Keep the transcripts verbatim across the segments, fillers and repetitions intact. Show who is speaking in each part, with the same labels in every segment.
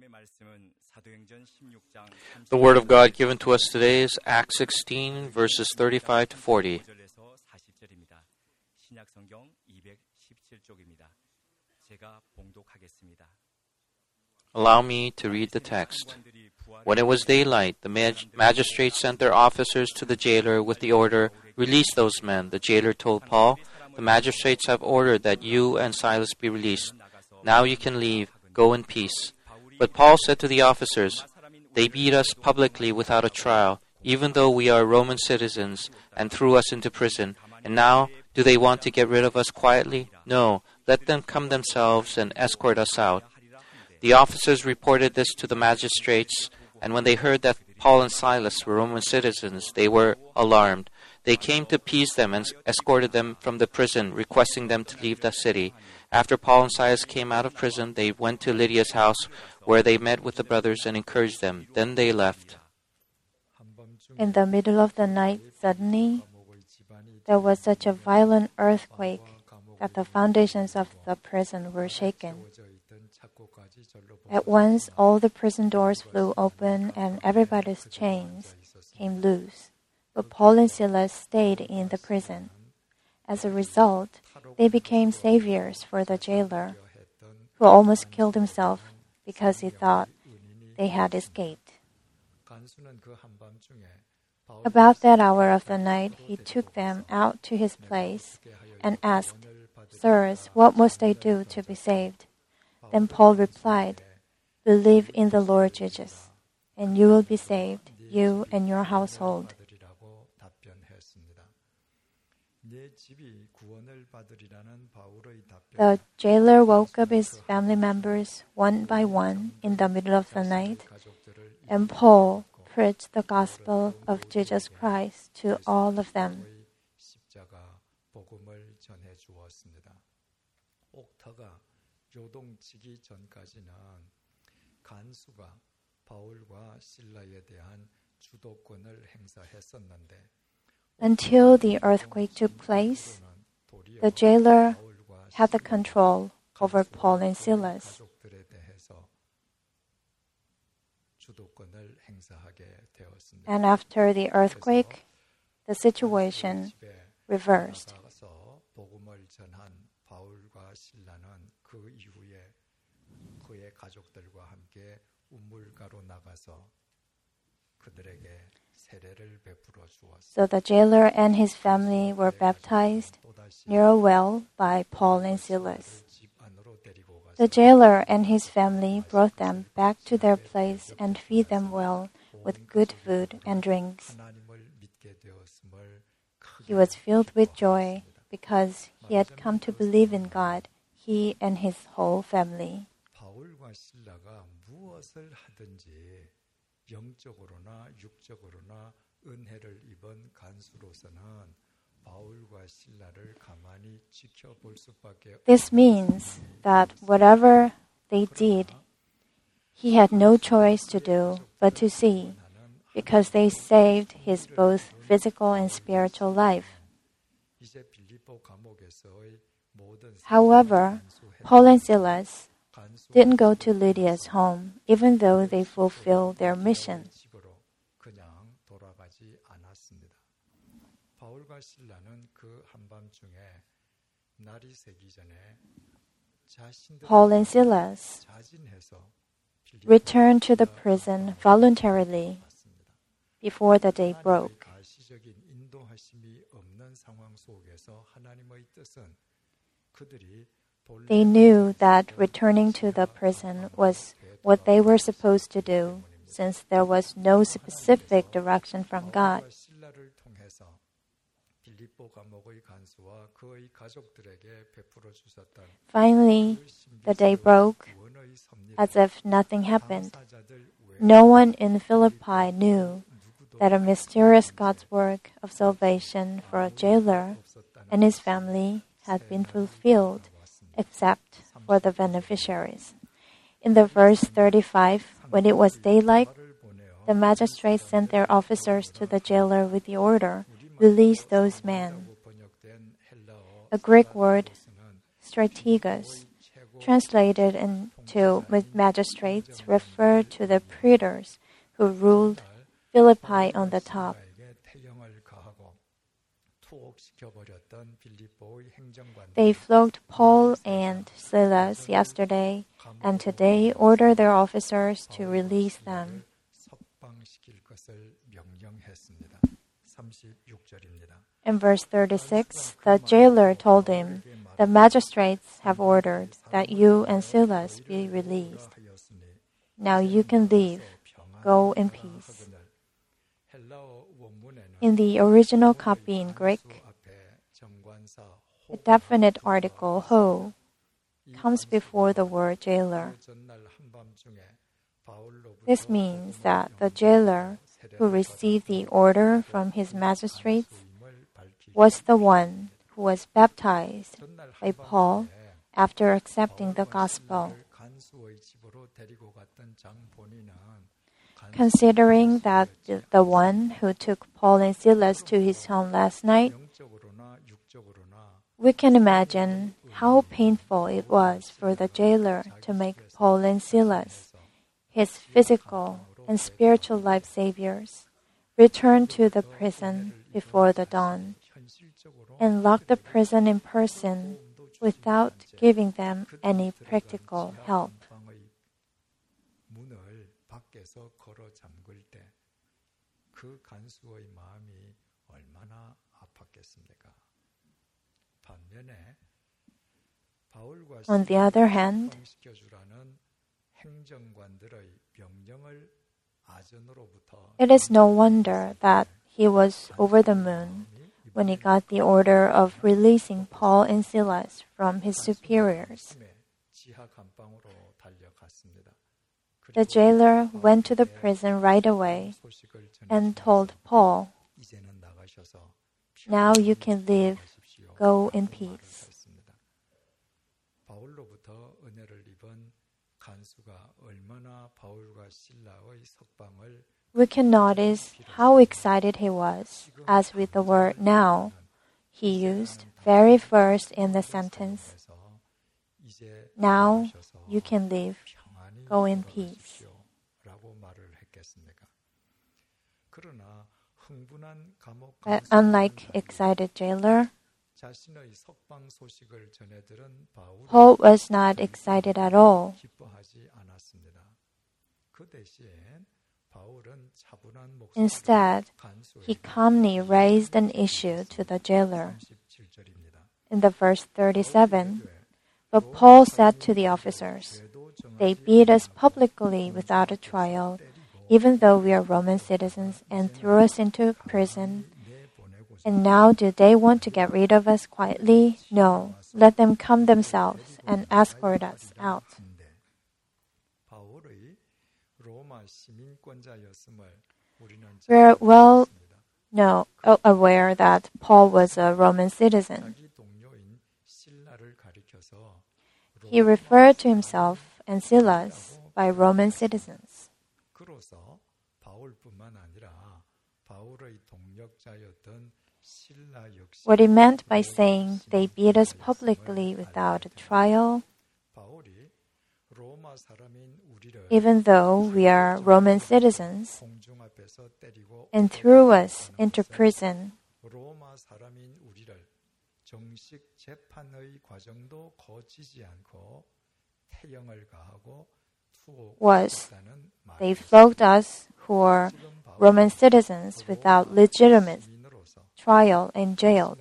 Speaker 1: The word of God given to us today is Acts sixteen, verses thirty-five to forty. Allow me to read the text. When it was daylight, the mag- magistrates sent their officers to the jailer with the order, "Release those men." The jailer told Paul, "The magistrates have ordered that you and Silas be released. Now you can leave. Go in peace." But Paul said to the officers, "They beat us publicly without a trial, even though we are Roman citizens, and threw us into prison. And now, do they want to get rid of us quietly? No, let them come themselves and escort us out." The officers reported this to the magistrates, and when they heard that Paul and Silas were Roman citizens, they were alarmed. They came to appease them and escorted them from the prison, requesting them to leave the city. After Paul and Silas came out of prison, they went to Lydia's house, where they met with the brothers and encouraged them. Then they left.
Speaker 2: In the middle of the night, suddenly, there was such a violent earthquake that the foundations of the prison were shaken. At once, all the prison doors flew open and everybody's chains came loose. But Paul and Silas stayed in the prison. As a result, they became saviors for the jailer, who almost killed himself because he thought they had escaped. About that hour of the night, he took them out to his place and asked, "Sirs, what must I do to be saved?" Then Paul replied, "Believe in the Lord Jesus, and you will be saved, you and your household." The jailer woke up his family members one by one in the middle of the night, and Paul preached the gospel of Jesus Christ to all of them. Until the earthquake took place, the jailer had the control over Paul and Silas. And after the earthquake, the situation reversed. So the jailer and his family were baptized near a well by Paul and Silas. The jailer and his family brought them back to their place and fed them well with good food and drinks. He was filled with joy because he had come to believe in God, he and his whole family. This means that whatever they did, he had no choice to do but to see, because they saved his both physical and spiritual life. However, Paul and Silas didn't go to Lydia's home, even though they fulfilled their mission. Paul and Silas returned to the prison voluntarily before the day broke. They knew that returning to the prison was what they were supposed to do, since there was no specific direction from God. Finally, the day broke as if nothing happened. No one in Philippi knew that a mysterious God's work of salvation for a jailer and his family had been fulfilled, except for the beneficiaries. In the verse thirty-five, when it was daylight, the magistrates sent their officers to the jailer with the order, "Release those men." A Greek word, strategos, translated in to magistrates refer to the praetors who ruled Philippi on the top. They flogged Paul and Silas yesterday, and today order their officers to release them. In verse thirty-six, the jailer told him, "The magistrates have ordered that you and Silas be released. Now you can leave. Go in peace." In the original copy in Greek, a definite article, ho, comes before the word jailer. This means that the jailer who received the order from his magistrates was the one who was baptized by Paul after accepting the gospel. Considering that the one who took Paul and Silas to his home last night, we can imagine how painful it was for the jailer to make Paul and Silas, his physical and spiritual life saviors, return to the prison before the dawn and lock the prison in person without giving them any practical help. On the other hand, it is no wonder that he was over the moon when he got the order of releasing Paul and Silas from his superiors. The jailer went to the prison right away and told Paul, "Now you can leave. Go in peace." We can notice how excited he was, as with the word "now" he used very first in the sentence. "Now you can leave. Go in peace." But unlike excited jailer, Paul was not excited at all. Instead, he calmly raised an issue to the jailer. In the verse thirty-seven, "But Paul said to the officers, 'They beat us publicly without a trial, even though we are Roman citizens, and threw us into prison. And now do they want to get rid of us quietly? No, let them come themselves and escort us out.'" We're well know, aware that Paul was a Roman citizen. He referred to himself and Silas by Roman citizens. What he meant by saying they beat us publicly without a trial, even though we are Roman citizens, and threw us into prison, was they flogged us who are Roman citizens without legitimate trial and jailed.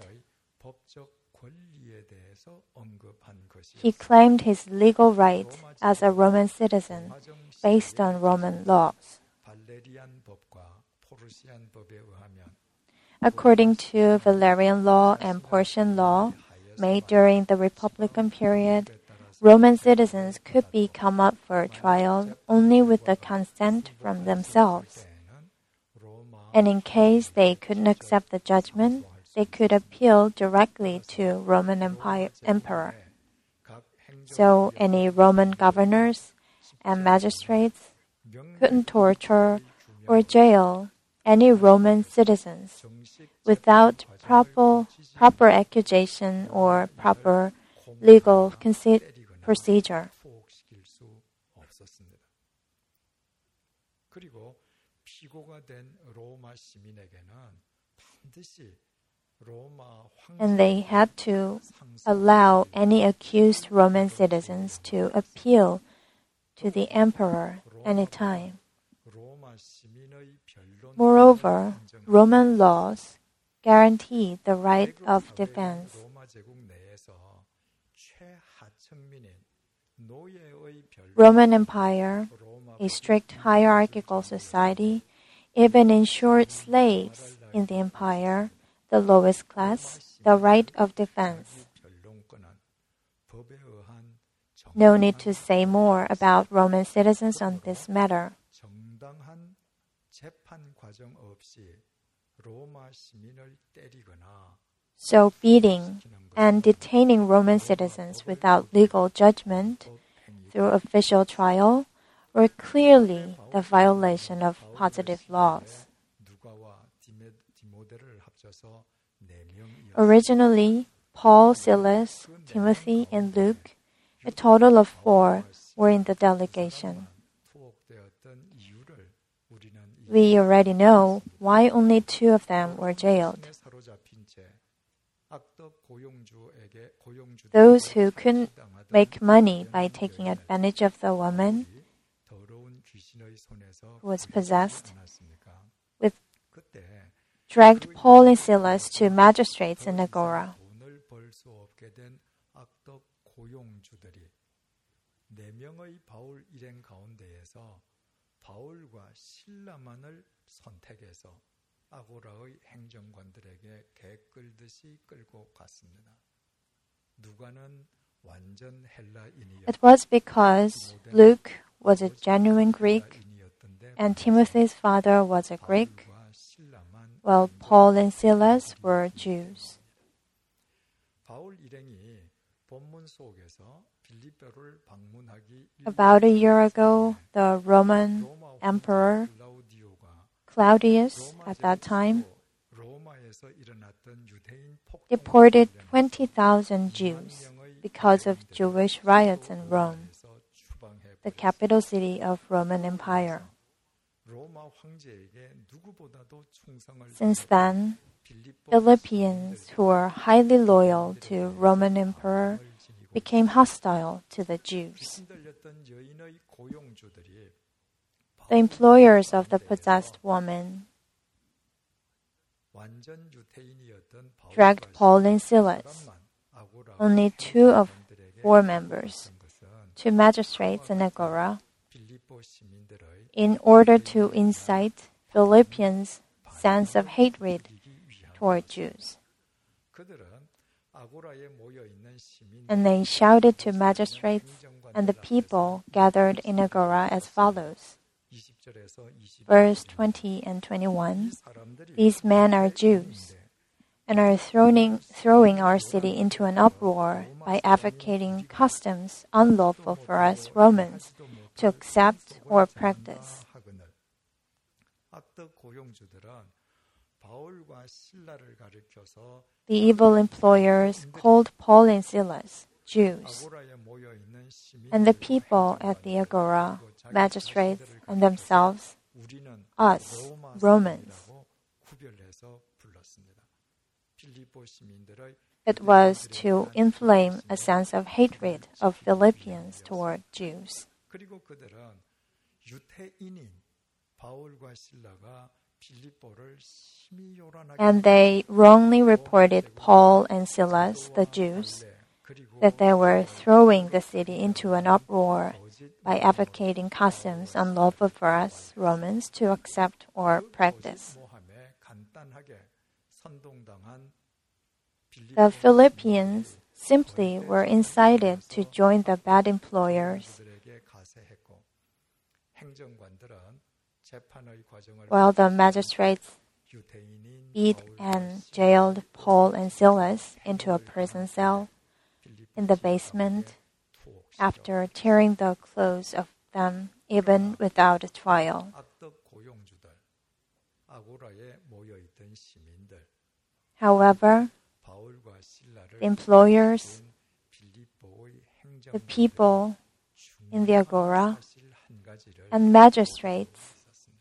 Speaker 2: He claimed his legal right as a Roman citizen based on Roman laws. According to Valerian law and Porcian law, made during the Republican period, Roman citizens could be come up for trial only with the consent from themselves. And in case they couldn't accept the judgment, they could appeal directly to Roman Empire, Emperor. So any Roman governors and magistrates couldn't torture or jail any Roman citizens without proper, proper accusation or proper legal consi- procedure.
Speaker 3: 그리고 피고가 된 로마 시민에게는 반드시
Speaker 2: and they had to allow any accused Roman citizens to appeal to the emperor anytime. Moreover, Roman laws guaranteed the right of defense. Roman Empire, a strict hierarchical society, even ensured slaves in the empire, the lowest class, the right of defense. No need to say more about Roman citizens on this matter. So beating and detaining Roman citizens without legal judgment through official trial were clearly the violation of positive laws. Originally, Paul, Silas, Timothy, and Luke, a total of four, were in the delegation. We already know why only two of them were jailed. Those who couldn't make money by taking advantage of the woman who was possessed with dragged Paul and Silas to magistrates in Agora. It was because Luke was a genuine Greek and Timothy's father was a Greek, while Paul and Silas were Jews. About a year ago, the Roman Emperor Claudius, at that time, deported twenty thousand Jews because of Jewish riots in Rome, the capital city of Roman Empire. Since then, Philippians who were highly loyal to Roman Emperor became hostile to the Jews. The employers of the possessed woman dragged Paul and Silas, only two of four members, to magistrates in Agora in order to incite Philippians' sense of hatred toward Jews. And they shouted to magistrates and the people gathered in Agora as follows. Verse twenty and twenty-one, these men are Jews and are throwing, throwing our city into an uproar by advocating customs unlawful for us Romans to accept or practice. The evil employers called Paul and Silas Jews, and the people at the Agora, magistrates, and themselves, us, Romans. It was to inflame a sense of hatred of Philippians toward Jews. And they wrongly reported Paul and Silas, the Jews, that they were throwing the city into an uproar by advocating customs unlawful for us, Romans, to accept or practice. The Philippians simply were incited to join the bad employers, while the magistrates beat and jailed Paul and Silas into a prison cell in the basement after tearing the clothes of them even without a trial. However, the employers, the people in the Agora, and magistrates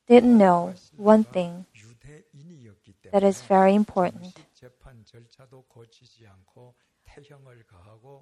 Speaker 2: didn't know one thing that is very important.
Speaker 3: 재판 절차도 거치지 않고 태형을 가하고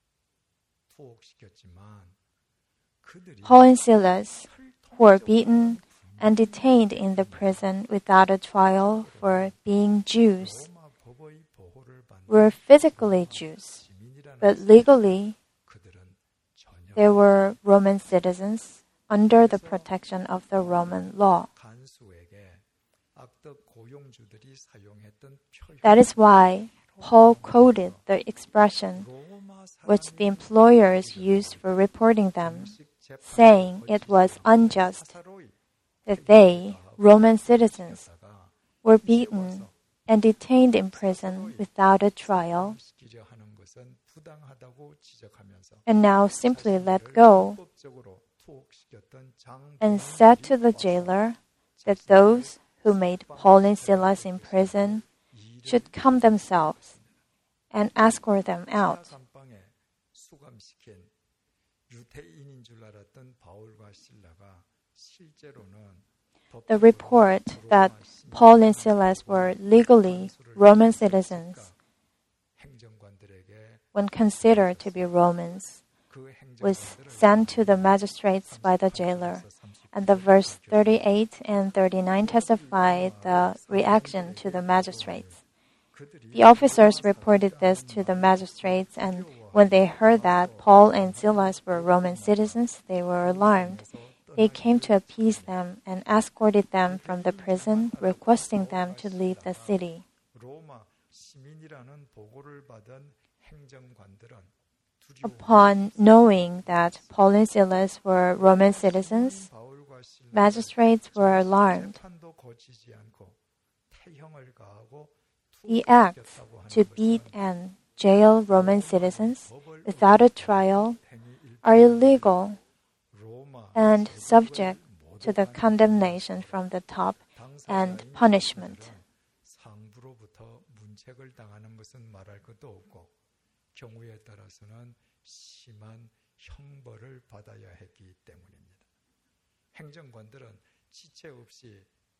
Speaker 3: 투옥시켰지만 그들이
Speaker 2: Paul and Silas, who were beaten and detained in the prison without a trial for being Jews,
Speaker 3: 로마 법의 보호를 받는
Speaker 2: were physically Jews, but legally
Speaker 3: 그들은 전혀
Speaker 2: they were Roman citizens under the protection of the Roman law.
Speaker 3: 간수에게 악덕 고용주들이 사용했던 표현
Speaker 2: That is why Paul quoted the expression
Speaker 3: 로마
Speaker 2: which the employers used for reporting them, saying it was unjust
Speaker 3: 사로이
Speaker 2: that they, Roman citizens, were beaten and detained in prison without a trial,
Speaker 3: 시키려 하는 것은 부당하다고 지적하면서
Speaker 2: and now simply let go,
Speaker 3: 법적으로 투옥시켰던 장
Speaker 2: and said to the jailer that those who made Paul and Silas in prison should come themselves and escort them out.
Speaker 3: 감방에 수감시킨 유대인인 줄 알았던 바울과 실라가 실제로는
Speaker 2: The report that Paul and Silas were legally Roman citizens,
Speaker 3: 행정관들에게
Speaker 2: when considered to be Romans,
Speaker 3: 그
Speaker 2: was sent to the magistrates by the jailer. And the verse thirty-eight and thirty-nine testify the reaction to the magistrates. The officers reported this to the magistrates, and when they heard that Paul and Silas were Roman citizens, they were alarmed. They came to appease them and escorted them from the prison, requesting them to leave the city.
Speaker 3: 로마 시민이라는 보고를 받은 행정관들은 두려워
Speaker 2: Upon knowing that Paul and Silas were Roman citizens,
Speaker 3: 바울과 실라
Speaker 2: magistrates were alarmed.
Speaker 3: 재판도 거치지 않고 태형을 가하고
Speaker 2: The acts to beat and jail Roman citizens without a trial are illegal
Speaker 3: 로마
Speaker 2: and subject to the condemnation from the top and punishment.
Speaker 3: 상부로부터 문책을 당하는 것은 말할 것도 없고 경우에 따라서는 심한 형벌을 받아야 했기 때문입니다. 행정관들은 지체 없이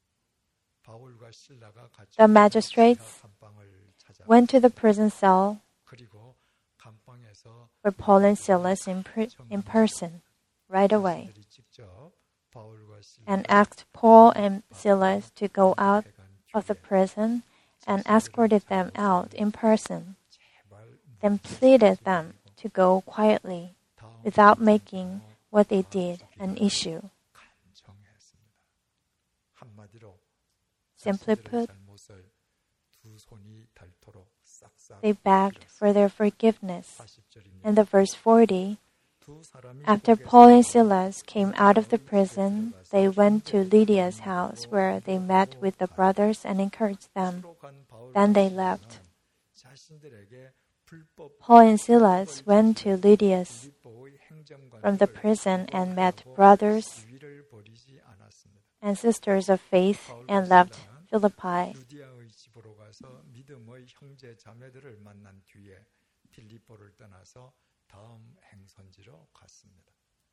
Speaker 3: 바울과 실라가 같이
Speaker 2: The magistrates
Speaker 3: 감방을 찾아
Speaker 2: went to the prison cell
Speaker 3: 그리고 감방에서
Speaker 2: for Paul and Silas in, pr- in person right away
Speaker 3: 그들이 직접 바울과 실라
Speaker 2: and asked Paul and Silas to go out of the prison and escorted them out in person, then pleaded them to go quietly without making what they did an issue.
Speaker 3: 간청했습니다. 한마디로
Speaker 2: Simply put,
Speaker 3: 잘못을 두 손이 닳도록 싹싹
Speaker 2: they begged for their forgiveness.
Speaker 3: 사십 절입니다.
Speaker 2: In the verse forty,
Speaker 3: 두 사람이
Speaker 2: after Paul and Silas came out of the prison, they went to Lydia's house where they met with the brothers and encouraged them. Then they left.
Speaker 3: 자신들에게 불법
Speaker 2: Paul and Silas went to Lydia's
Speaker 3: 보호의 행정관
Speaker 2: from the prison and met brothers
Speaker 3: 위를 버리지 않았습니다.
Speaker 2: and sisters of faith and left Philippi.
Speaker 3: 유디아의 집으로 가서 믿음의 형제 자매들을 만난 뒤에 빌립보를 떠나서 다음 행선지로 갔습니다.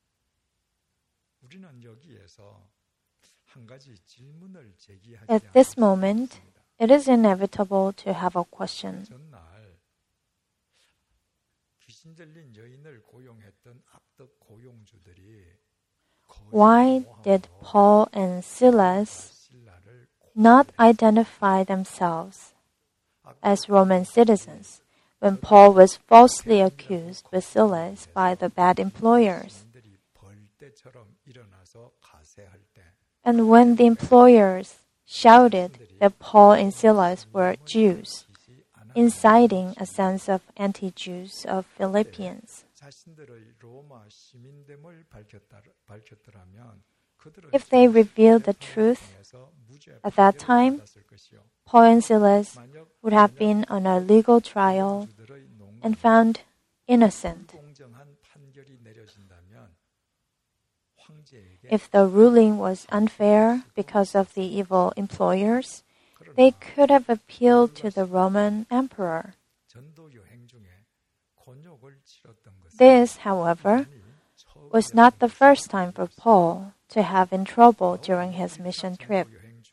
Speaker 3: 우리는 여기에서 한 가지 질문을 제기하지
Speaker 2: At this
Speaker 3: 않겠습니다.
Speaker 2: moment, it is inevitable to have a question.
Speaker 3: 전날 귀신 들린 여인을 고용했던 악덕 고용주들이
Speaker 2: Why did Paul and Silas
Speaker 3: 신라를
Speaker 2: not identify themselves as Roman citizens when Paul was falsely accused with Silas by the bad employers?
Speaker 3: 고용들이 벌떼처럼 일어나서 가세할 때
Speaker 2: And when the employers shouted that Paul and Silas were Jews, inciting a sense of anti-Jews of Philippians.
Speaker 3: 자신들의 로마 시민됨을 밝혔다, 밝혔더라면 그들은
Speaker 2: If they revealed the truth
Speaker 3: 에서 무죄
Speaker 2: at that time,
Speaker 3: 받았을 것이요.
Speaker 2: Paul and Silas
Speaker 3: 만약
Speaker 2: would have been on a legal trial
Speaker 3: 주들의 농
Speaker 2: and found innocent.
Speaker 3: 공정한 판결이 내려진다면 황제에게
Speaker 2: If the ruling was unfair because of the evil employers, they could have appealed to the Roman emperor.
Speaker 3: 전도 여행 중에 곤욕을 치렀던 것은
Speaker 2: This, however, was not the first time for Paul to have in trouble during his mission trip.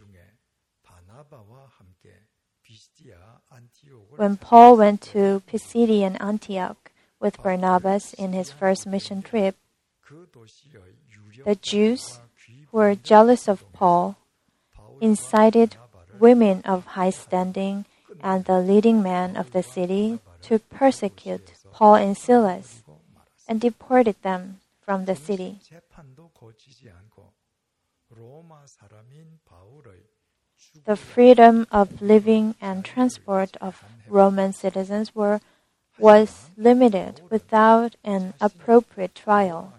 Speaker 2: When Paul went to Pisidian Antioch with Barnabas in his first mission trip, the Jews who were jealous of Paul incited women of high standing and the leading men of the city to persecute Paul and Silas and deported them from the city. The freedom of living and transport of Roman citizens were, was limited without an appropriate trial.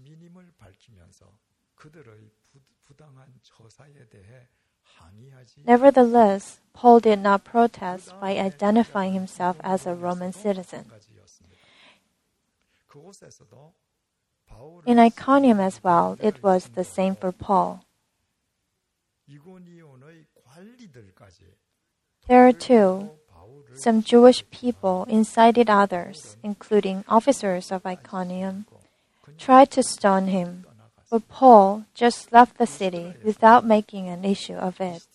Speaker 2: Nevertheless, Paul did not protest by identifying himself as a Roman citizen. In Iconium as well, it was the same for Paul. There too, some Jewish people incited others, including officers of Iconium, tried to stone him, but Paul just left the city without making an issue of it.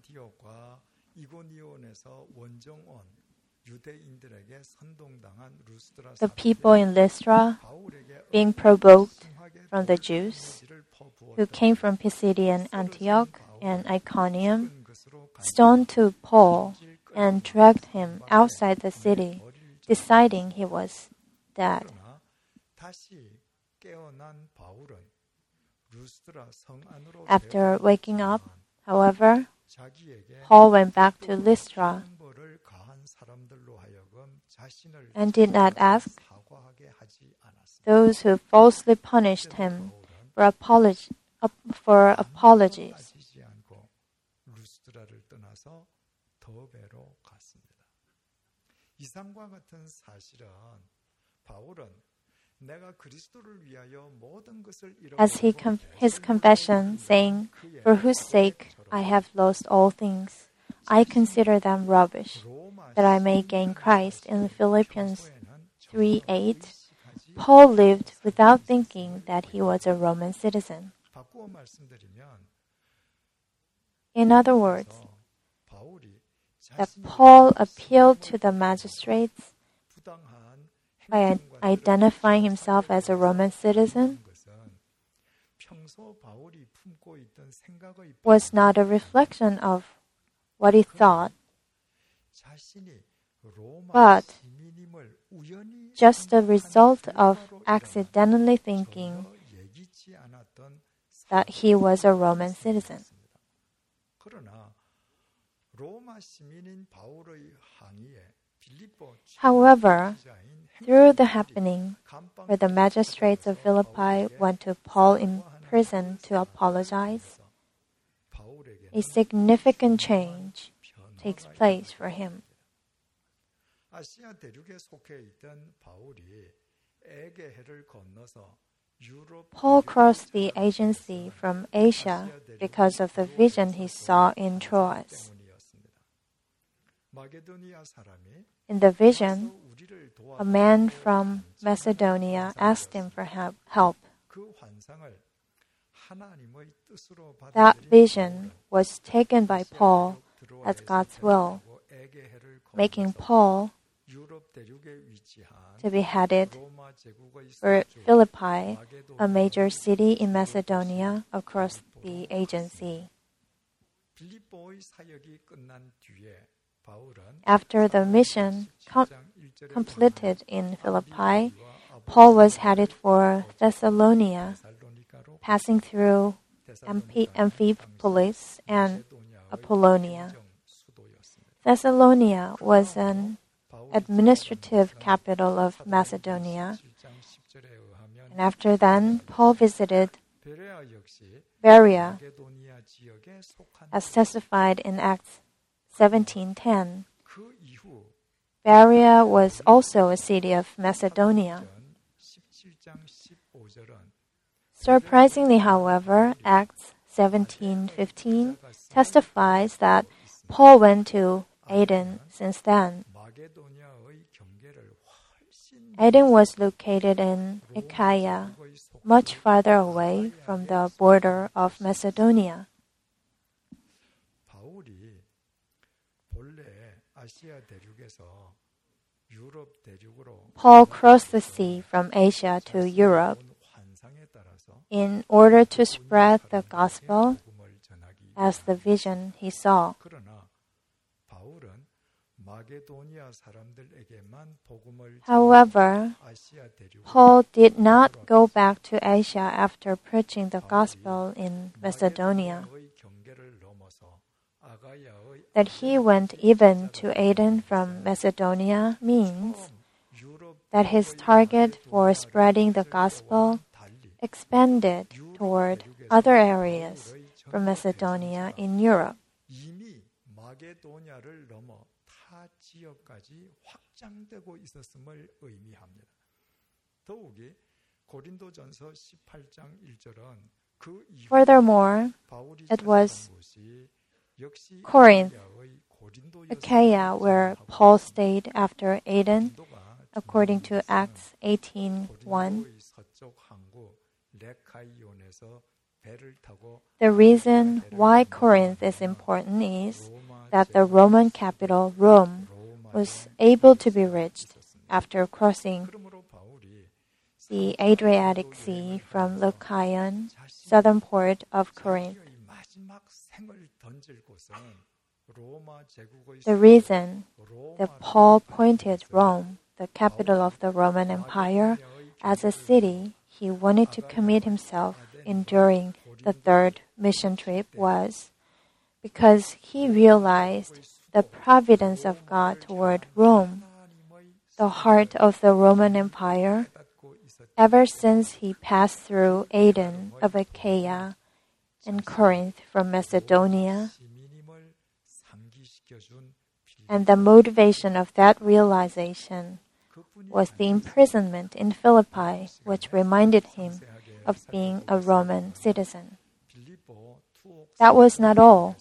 Speaker 2: The people in Lystra, being provoked from the Jews who came from Pisidian Antioch and Iconium, stoned to Paul and dragged him outside the city, deciding he was dead. After waking up, however, Paul went back to Lystra and did not ask those who falsely punished him for, apology, for apologies. As he com- his confession, saying, "For whose sake I have lost all things, I consider them rubbish, that I may gain Christ," in Philippians three eight, Paul lived without thinking that he was a Roman citizen. In other words, that Paul appealed to the magistrates by identifying himself as a Roman citizen was not a reflection of what he thought, but just a result of accidentally thinking that he was a Roman citizen. However, through the happening where the magistrates of Philippi went to Paul in prison to apologize, a significant change takes place for him. Paul crossed the Aegean Sea from Asia because of the vision he saw in Troas. In the vision, a man from Macedonia asked him for help. That vision was taken by Paul as God's will, making Paul to be headed for Philippi, a major city in Macedonia across the Aegean Sea. After the mission com- completed in Philippi, Paul was headed for Thessalonica, passing through Amphi- Amphipolis and Apollonia. Thessalonica was an administrative capital of Macedonia, and after then, Paul visited Berea, as testified in Acts seventeen ten. Berea was also a city of Macedonia. Surprisingly, however, Acts seventeen fifteen testifies that Paul went to Aden since then. Aden was located in Achaia, much farther away from the border of Macedonia.
Speaker 3: 바울이 본래 아시아 대륙에서 유럽 대륙으로
Speaker 2: Paul crossed the sea from Asia to Europe
Speaker 3: 환상에 따라서
Speaker 2: in order to spread the gospel
Speaker 3: 복음을 전하기
Speaker 2: as the vision he saw.
Speaker 3: 그러나 바울은 마게도니아 사람들에게만 복음을
Speaker 2: However,
Speaker 3: 아시아 대륙
Speaker 2: Paul did not go back to Asia after preaching the gospel in Macedonia.
Speaker 3: 마게도니아의 경계를 넘어서 아가야의
Speaker 2: That he went even to Aden from Macedonia means
Speaker 3: 유럽
Speaker 2: that his target for spreading the gospel
Speaker 3: 달리
Speaker 2: expanded toward other areas from Macedonia in Europe.
Speaker 3: 이미 마게도니아를 넘어 타 지역까지 확장되고 있었음을 의미합니다. 더욱이 고린도전서 십팔 장 일 절은 그 이후
Speaker 2: Furthermore,
Speaker 3: 바울이
Speaker 2: it was
Speaker 3: 찾아간 곳이 역시
Speaker 2: Corinth,
Speaker 3: 아시아의 고린도였습니다.
Speaker 2: Achaia, where Paul stayed after Aden,
Speaker 3: 고린도가
Speaker 2: according to Acts eighteen one.
Speaker 3: 고린도의 서쪽 항구 레카이온에서 배를 타고
Speaker 2: The reason why Corinth is important is
Speaker 3: 로마
Speaker 2: that the Roman capital, Rome,
Speaker 3: 로마
Speaker 2: was able to be reached after crossing
Speaker 3: 그러므로 바울이
Speaker 2: the Adriatic Sea from Lycaon, southern port of Corinth.
Speaker 3: 자기의 마지막 생을 던질 곳은 로마 제국의
Speaker 2: The reason
Speaker 3: 로마
Speaker 2: that Paul pointed Rome, the capital of the Roman Empire, as a city he wanted to commit himself in during the third mission trip was because he realized the providence of God toward Rome, the heart of the Roman Empire,
Speaker 3: 닫고 있었
Speaker 2: ever since he passed through Aden of Achaia and Corinth from Macedonia.
Speaker 3: 시민임을 상기시켜준
Speaker 2: And the motivation of that realization was the imprisonment in Philippi, which reminded him of being a Roman citizen.
Speaker 3: 빌립보 투옥
Speaker 2: That was not all.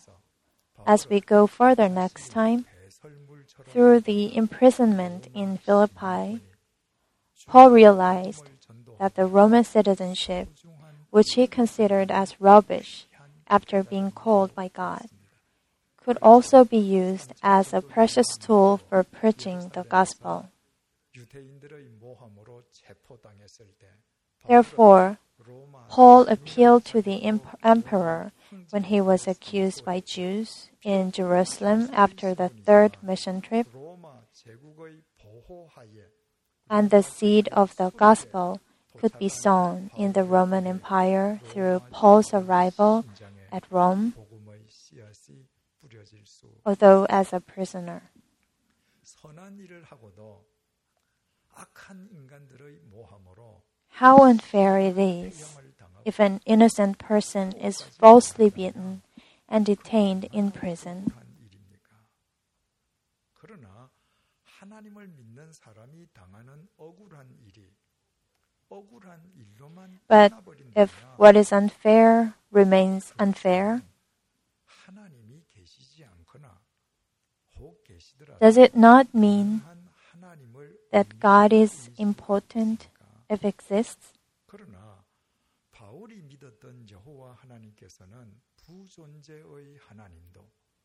Speaker 2: As we go further next time,
Speaker 3: 배설물처럼
Speaker 2: through the imprisonment in Philippi, Paul realized that the Roman citizenship, which he considered as rubbish after being called by God, could also be used as a precious tool for preaching the gospel.
Speaker 3: 유대인들의 모함으로 체포당했을 때
Speaker 2: Therefore,
Speaker 3: 로마
Speaker 2: Paul appealed to the imp- emperor when he was accused by Jews in Jerusalem after the third mission trip,
Speaker 3: 로마 제국의 보호하에
Speaker 2: and the seed of the gospel could be sown in the Roman Empire through Paul's arrival at Rome,
Speaker 3: 복음의 씨앗이 뿌려질 수
Speaker 2: although as a prisoner.
Speaker 3: 선한 일을 하고도 악한 인간들의 모함으로
Speaker 2: How unfair it is
Speaker 3: 형을 당하고
Speaker 2: if an innocent person is falsely beaten and detained in prison.
Speaker 3: 한 일입니까? 그러나 하나님을 믿는 사람이 당하는 억울한 일이 억울한 일로만
Speaker 2: But
Speaker 3: 끝나버린다면
Speaker 2: if what is unfair remains unfair,
Speaker 3: 하나님이 계시지 않거나 혹 계시더라도
Speaker 2: does it not mean
Speaker 3: 한 하나님을
Speaker 2: that God is important if exists?
Speaker 3: 그러나 바울이 믿었던 여호와 하나님께서는 부존재의 하나님도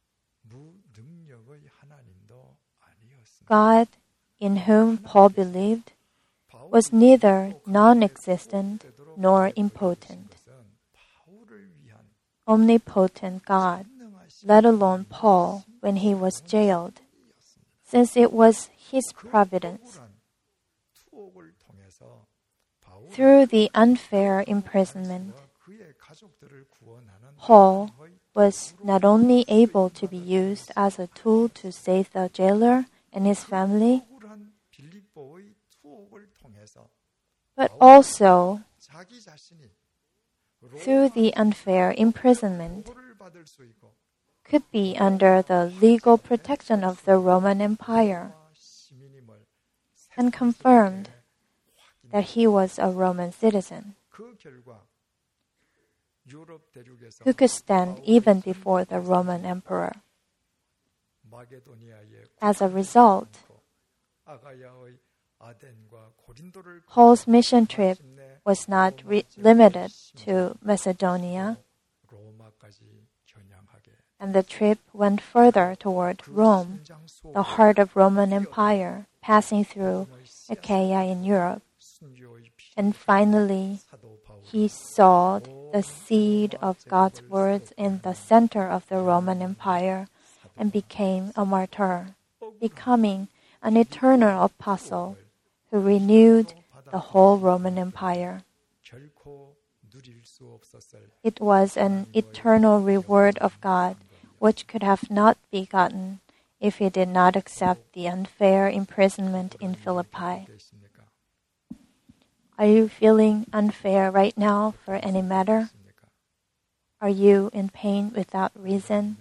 Speaker 3: 무능력의 하나님도 아니었습니다.
Speaker 2: God, in whom Paul believed, was neither non-existent nor impotent.
Speaker 3: 바울을 위한
Speaker 2: Omnipotent God,
Speaker 3: 능하신
Speaker 2: let alone Paul when he was jailed, since it was his providence.
Speaker 3: 억울한 투옥을 통해서 바울과
Speaker 2: Through the unfair imprisonment,
Speaker 3: 그의 가족들을 구원하는
Speaker 2: Paul
Speaker 3: 하나님의
Speaker 2: was not only able to be used as a tool to save the jailer and his family,
Speaker 3: 억울한 빌립보의 투옥을 통해서
Speaker 2: but also
Speaker 3: 자기 자신이
Speaker 2: through the unfair imprisonment
Speaker 3: 보호를 받을 수 있고
Speaker 2: could be under the legal protection of the Roman Empire
Speaker 3: 시민임을
Speaker 2: and confirmed that he was a Roman citizen
Speaker 3: 그 결과 유럽 대륙에서
Speaker 2: who could stand even before the Roman emperor.
Speaker 3: 마게도니아의
Speaker 2: As a result,
Speaker 3: 아가야의
Speaker 2: Paul's mission trip was not re- limited to Macedonia, and the trip went further toward Rome, the heart of Roman Empire, passing through Achaia in Europe. And finally, he sowed the seed of God's words in the center of the Roman Empire and became a martyr, becoming an eternal apostle who renewed the whole Roman Empire. It was an eternal reward of God, which could have not be gotten if he did not accept the unfair imprisonment in Philippi. Are you feeling unfair right now for any matter? Are you in pain without reason?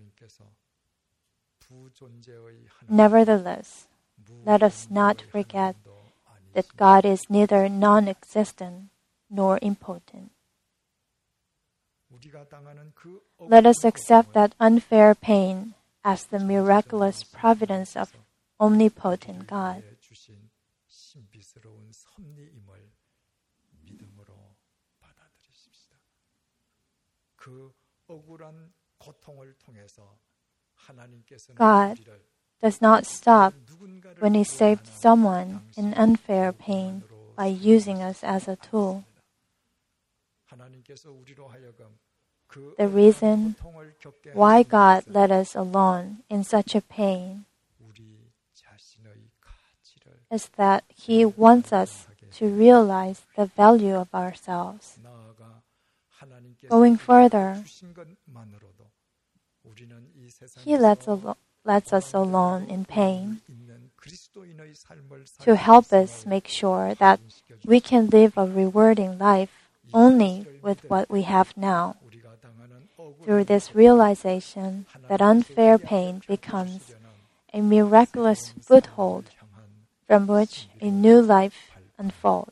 Speaker 2: Nevertheless, let us not forget that God is neither non-existent nor impotent. Let us accept that unfair pain as the miraculous providence of omnipotent God. God does not stop when He saved someone in unfair pain by using us as a tool. The reason why God let us alone in such a pain is that He wants us to realize the value of ourselves. Going further, He lets, al- lets us alone in pain to help us make sure that we can live a rewarding life only with what we have now. Through this realization that unfair pain becomes a miraculous foothold from which a new life unfolds.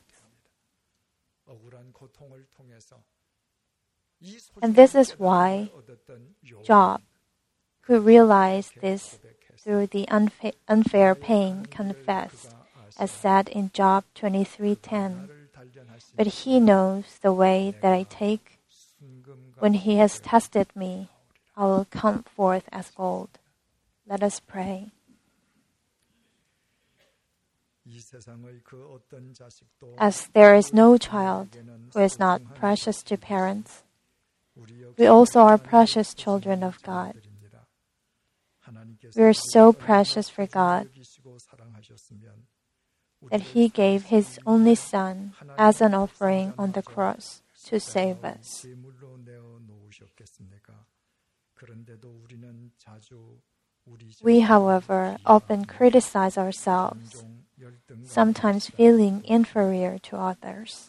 Speaker 2: And this is why Job, who realized this through the unfa- unfair pain, confessed, as said in Job twenty-three ten, "But He knows the way that I take. When He has tested me, I will come forth as gold." Let us pray. As there is no child who is not precious to parents, we also are precious children of God. We are so precious for God that He gave His only Son as an offering on the cross to save us. We, however, often criticize ourselves, sometimes feeling inferior to others.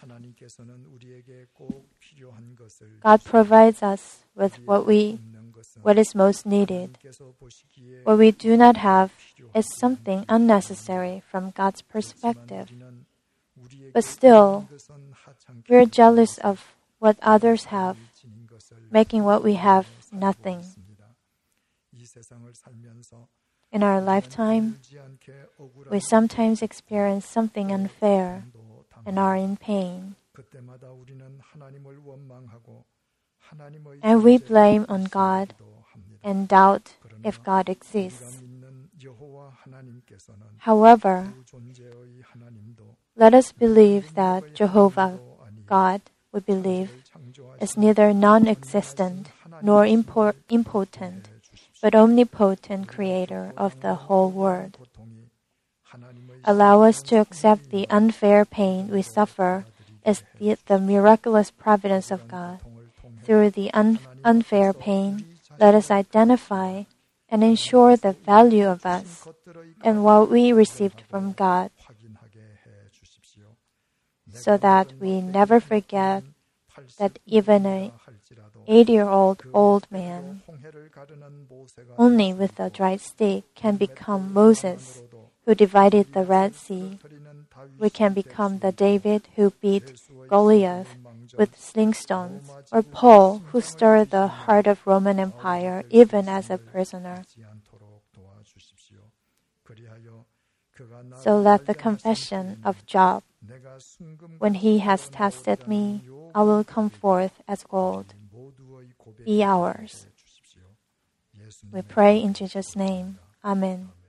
Speaker 2: God provides us with what we, what is most needed. What we do not have is something unnecessary from God's perspective. But still, we are jealous of what others have, making what we have nothing. In our lifetime, we sometimes experience something unfair and are in pain. And we blame on God and doubt if God exists. However, let us believe that Jehovah, God, we believe, is neither non-existent nor impor- impotent, but omnipotent Creator of the whole world. Allow us to accept the unfair pain we suffer as the, the miraculous providence of God. Through the un- unfair pain, let us identify and ensure the value of us and what we received from God, so that we never forget that even an eighty-year-old old man, only with a dried stick, can become Moses, who divided the Red Sea. We can become the David who beat Goliath with sling stones, or Paul, who stirred the heart of Roman Empire even as a prisoner. So let the confession of Job, when he has tested me, I will come forth as gold, be ours. We pray in Jesus' name. Amen.